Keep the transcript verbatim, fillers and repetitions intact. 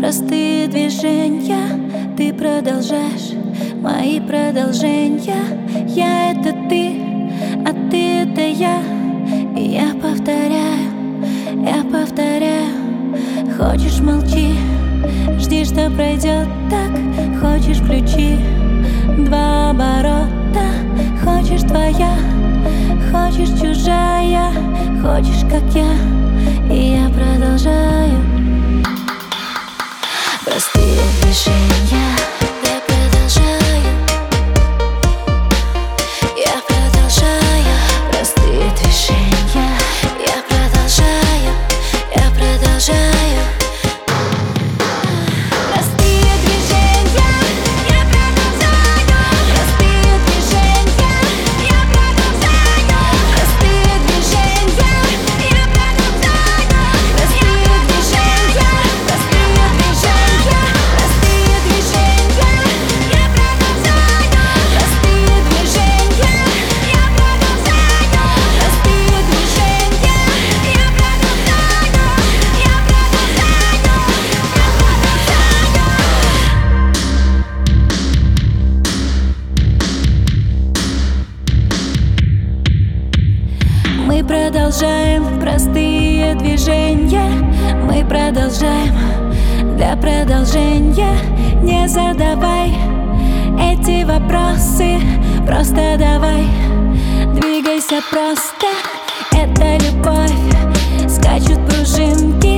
Простые движения, ты продолжаешь мои продолжения. Я — это ты, а ты — это я. И я повторяю, я повторяю. Хочешь — молчи, жди, что пройдет так. Хочешь — включи два оборота. Хочешь — твоя, хочешь — чужая. Хочешь, как я, и я продолжаю. Простые движения, я продолжаю. Я продолжаю. Простые движения, я продолжаю. Я продолжаю. Простые движения, я продолжаю. Простые движения, я продолжаю. Простые движения, я продолжаю. Простые движения, простые движения, простые движения, я продолжаю. Простые движения, я продолжаю. Простые движения, я продолжаю. Я Мы продолжаем простые движения. Мы продолжаем для продолжения. Не задавай эти вопросы, просто давай. Двигайся просто, это любовь. Скачут пружинки